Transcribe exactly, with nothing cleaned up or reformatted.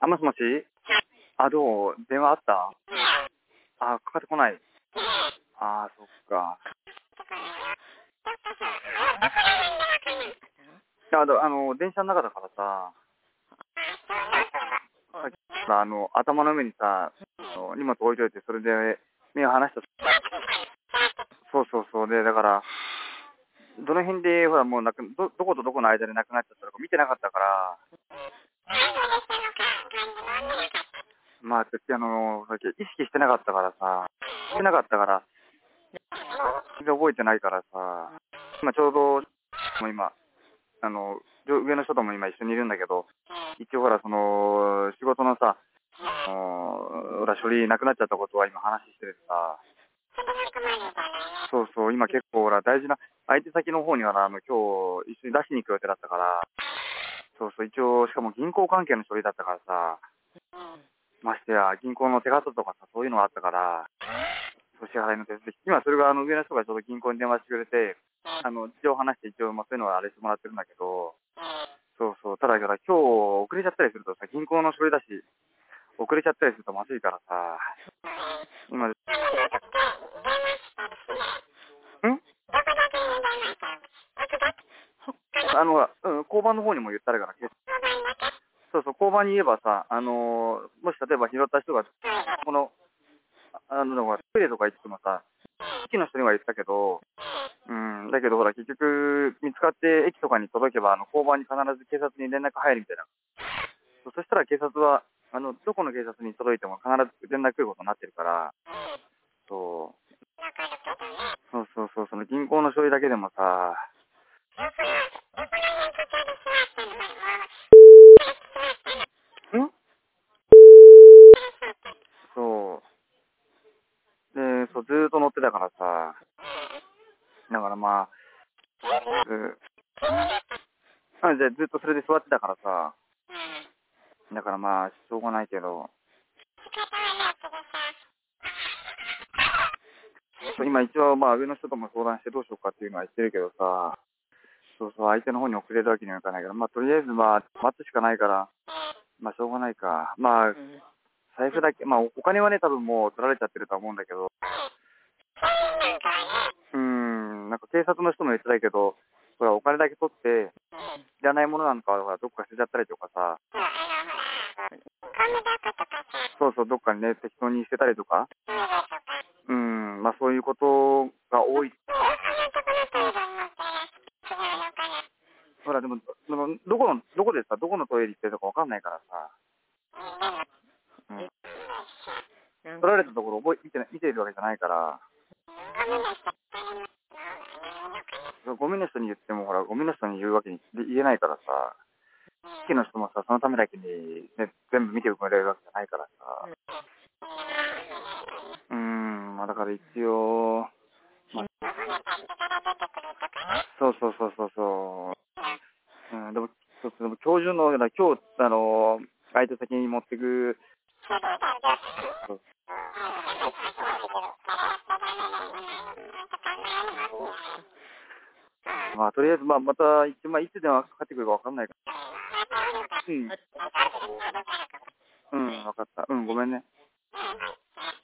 あ、もしもし。あ、どう電話あった。あ、かかってこない。あ、そっか。いや、あの、あの電車の中だからさ、さっきさ、あの、頭の上にさ、あの荷物置いといて、それで目を離した。そうそうそう。で、だから、どの辺で、ほら、もうなく、ど、どことどこの間でなくなっちゃったのか見てなかったから、まあ、あの、さっき意識してなかったからさ、してなかったから、全然覚えてないからさ、今ちょうど、もう今、あの、上の人とも今一緒にいるんだけど、一応ほら、その、仕事のさ、あのほら、書類なくなっちゃったことは今話しててさ、そうそう、今結構ほら、大事な、相手先の方にはあの、今日一緒に出しに行く予定だったから、そうそう、一応、しかも銀行関係の書類だったからさ、ましてや、銀行の手形とかさ、そういうのがあったから、そう支払いの手続き、今それがあの上の人がちょうど銀行に電話してくれて、あの、事情を話して一応、まあそういうのはあれしてもらってるんだけど、そうそう、ただから今日遅れちゃったりするとさ、銀行の書類だし、遅れちゃったりするとまずいからさ、今、んあの、うん、交番の方にも言ったらから、そうそう、交番に言えばさ、あのーもし例えば拾った人が、この、あの、トイレとか行ってもさ、駅の人には言ったけど、うん、だけどほら、結局、見つかって駅とかに届けば、あの、交番に必ず警察に連絡入るみたいな。そそしたら警察は、あの、どこの警察に届いても必ず連絡来ることになってるから、そう。そうそうそう、その銀行の書類だけでもさ、んそう。で、そう、ずーっと乗ってたからさ、だからまあ、ずあ、じゃあずっとそれで座ってたからさ、だからまあ、しょうがないけど、そう今一応まあ上の人とも相談してどうしようかっていうのは言ってるけどさ、そうそう、相手の方に遅れるわけにはいかないから、まあとりあえずまあ、待つしかないから、まあしょうがないか。まあ、財布だけ、まあお金はね、多分もう取られちゃってるとは思うんだけど、うーん、なんか警察の人も言ってたけど、ほら、お金だけ取って、いらないものなんかはどっか捨てちゃったりとかさ、そうそう、どっかにね、適当に捨てたりとか、うん、まあそういうことが多い。ほら、でも、でもどこの、どこでさ、どこのトイレ行ってるとかわかんないからさ、うん、取られたところ覚え、見てない、見てるわけじゃないから、ゴミの人に言っても、ほら、ゴミの人に言うわけに言えないからさ、地域の人もさ、そのためだけに、ね、全部見てくれるわけじゃないからさ、うーん、まあだから一応、まあ、そうそうそうそうそう、うん、でも、そうそうでも今日中の、今日、あの、相手先に持ってく、そうまあとりあえず、まあまた、一まあいつ電話かかってくるかわかんないから、うん、うん、わかった。うん、ごめんね。